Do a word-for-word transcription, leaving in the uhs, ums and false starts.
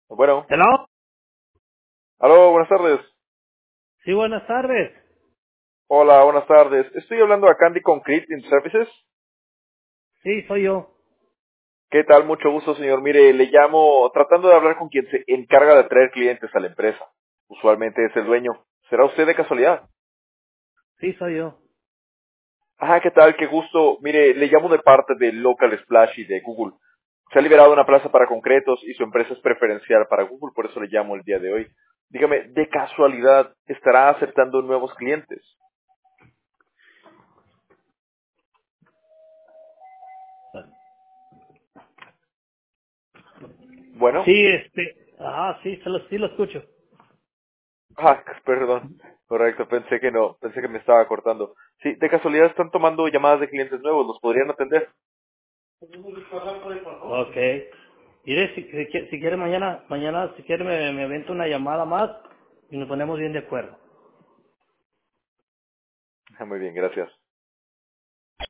Bueno, Hello. aló, buenas tardes. Sí, buenas tardes. Hola, buenas tardes. Estoy hablando a Candy Concrete in Services. Sí, soy yo. ¿Qué tal? Mucho gusto, señor. Mire, le llamo tratando de hablar con quien se encarga de atraer clientes a la empresa. Usualmente es el dueño. ¿Será usted de casualidad? Sí, soy yo. Ah, ¿qué tal? Qué gusto. Mire, le llamo de parte de Local Splash y de Google. Se ha liberado una plaza para concretos y su empresa es preferencial para Google, por eso le llamo el día de hoy. Dígame, ¿de casualidad estará aceptando nuevos clientes? Bueno. Sí, este. Ah, sí, se lo, sí lo escucho. Ah, perdón. Correcto, pensé que no, pensé que me estaba cortando. Sí, de casualidad están tomando llamadas de clientes nuevos, ¿los podrían atender? Ok. Mire, si, si, qui- si quiere mañana, mañana, si quiere me, me avento una llamada más y nos ponemos bien de acuerdo. Muy bien, gracias.